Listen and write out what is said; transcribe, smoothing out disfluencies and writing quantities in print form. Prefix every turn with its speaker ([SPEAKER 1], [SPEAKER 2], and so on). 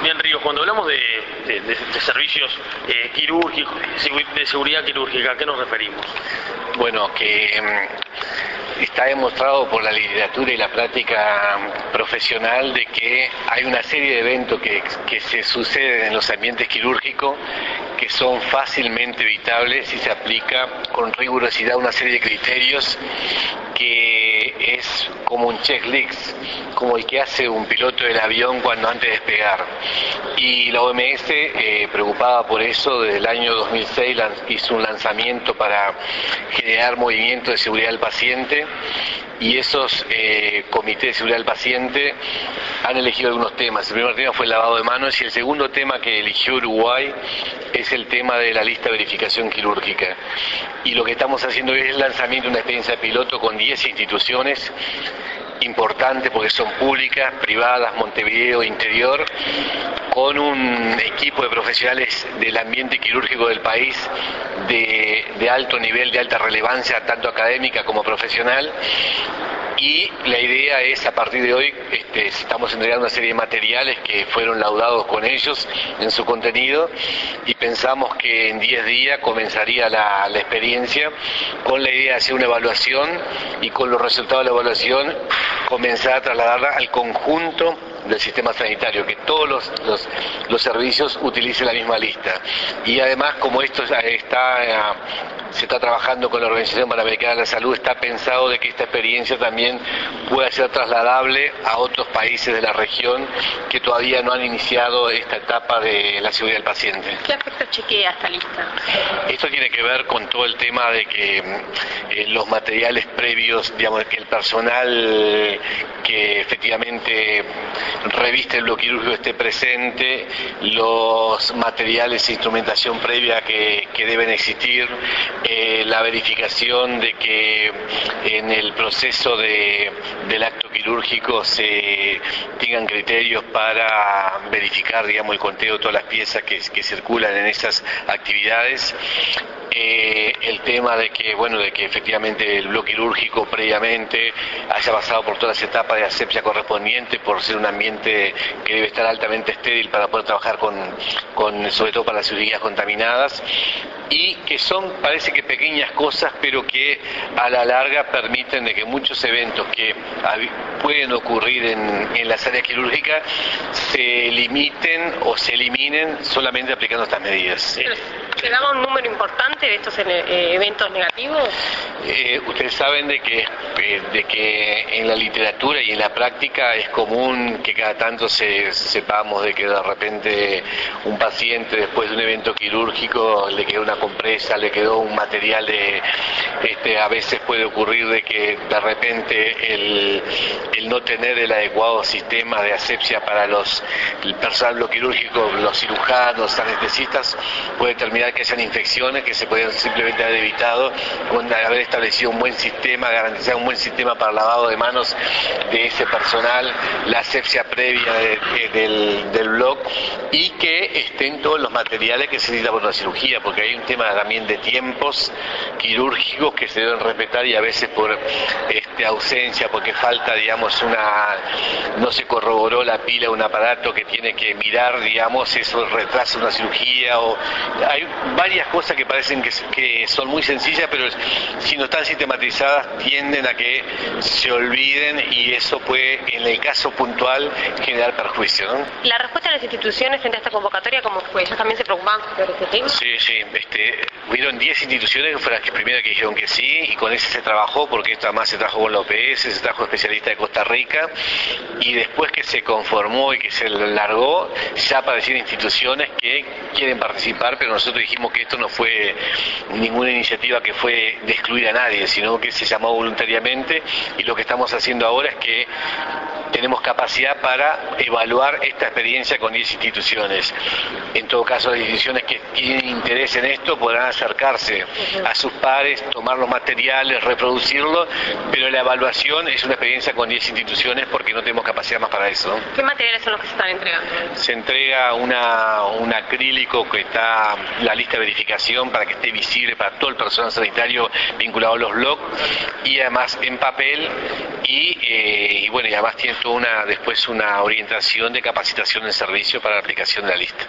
[SPEAKER 1] Bien, Ríos, cuando hablamos de servicios quirúrgicos, de seguridad quirúrgica, ¿a qué nos referimos?
[SPEAKER 2] Bueno, que está demostrado por la literatura y la práctica profesional de que hay una serie de eventos que se suceden en los ambientes quirúrgicos que son fácilmente evitables si se aplica con rigurosidad una serie de criterios que es como un checklist, como el que hace un piloto del avión cuando antes de despegar. Y la OMS, preocupada por eso, desde el año 2006 hizo un lanzamiento para generar movimiento de seguridad del paciente, y esos comités de seguridad del paciente han elegido algunos temas. El primer tema fue el lavado de manos, y el segundo tema que eligió Uruguay es el tema de la lista de verificación quirúrgica. Y lo que estamos haciendo es el lanzamiento de una experiencia piloto con 10 instituciones importantes porque son públicas, privadas, Montevideo, Interior, con un equipo de profesionales del ambiente quirúrgico del país de alto nivel, de alta relevancia, tanto académica como profesional. Y la idea es, a partir de hoy, estamos entregando una serie de materiales que fueron laudados con ellos en su contenido, y pensamos que en 10 días comenzaría la experiencia, con la idea de hacer una evaluación y con los resultados de la evaluación comenzar a trasladarla al conjunto del sistema sanitario, que todos los servicios utilicen la misma lista. Y además, como esto se está trabajando con la Organización Panamericana de la Salud, está pensado de que esta experiencia también pueda ser trasladable a otros países de la región que todavía no han iniciado esta etapa de la seguridad del paciente.
[SPEAKER 3] ¿Qué aspecto chequea esta lista?
[SPEAKER 2] Esto tiene que ver con todo el tema de que los materiales previos, digamos, que el personal que efectivamente reviste el bloque quirúrgico esté presente, los materiales e instrumentación previa que deben existir, la verificación de que en el proceso del acto quirúrgico se tengan criterios para verificar, digamos, el conteo de todas las piezas que circulan en esas actividades. El tema de que efectivamente el bloque quirúrgico previamente haya pasado por todas las etapas de asepsia correspondiente, por ser un ambiente que debe estar altamente estéril para poder trabajar sobre todo para las cirugías contaminadas, y que parece que pequeñas cosas, pero que a la larga permiten de que muchos eventos que pueden ocurrir en las áreas quirúrgicas se limiten o se eliminen solamente aplicando estas medidas.
[SPEAKER 3] ¿Se daba un número importante de estos eventos negativos?
[SPEAKER 2] Ustedes saben de que en la literatura y en la práctica es común que cada tanto sepamos de que de repente un paciente después de un evento quirúrgico le quedó una compresa, le quedó un material a veces puede ocurrir de que de repente el no tener el adecuado sistema de asepsia para el personal quirúrgico, los cirujanos, anestesistas, puede terminar que sean infecciones que se podrían simplemente haber evitado con haber establecido un buen sistema, garantizar un buen sistema para el lavado de manos de ese personal, la asepsia previa del bloc, y que estén todos los materiales que se necesitan por la cirugía, porque hay un tema también de tiempos quirúrgicos que se deben respetar, y a veces por ausencia, porque falta, digamos, no se corroboró la pila de un aparato que tiene que mirar, digamos, eso retrasa una cirugía, o hay varias cosas que parecen que son muy sencillas, pero si no están sistematizadas tienden a que se olviden, y eso puede, en el caso puntual, generar perjuicio, ¿no?
[SPEAKER 3] La respuesta de las instituciones frente a esta convocatoria, ¿cómo fue? ¿Ellos también se preocupaban por este tema?
[SPEAKER 2] Sí, hubieron 10 instituciones que fueron las primeras que dijeron que sí, y con ese se trabajó, porque esto además se trabajó con la OPS, se trajo especialistas de Costa Rica, y después que se conformó y que se largó, ya aparecieron instituciones que quieren participar, pero nosotros dijimos que esto no fue ninguna iniciativa que fue de excluir a nadie, sino que se llamó voluntariamente, y lo que estamos haciendo ahora es que tenemos capacidad para evaluar esta experiencia con 10 instituciones. En todo caso, las instituciones que tienen interés en esto podrán acercarse a sus pares, tomar los materiales, reproducirlos, pero la evaluación es una experiencia con 10 instituciones porque no tenemos capacidad más para eso, ¿no?
[SPEAKER 3] ¿Qué materiales son los que se están entregando?
[SPEAKER 2] Se entrega un acrílico que está la lista de verificación para que esté visible para todo el personal sanitario vinculado a los blogs, y además en papel, y bueno, y además tiene toda después una orientación de capacitación en servicio para la aplicación de la lista.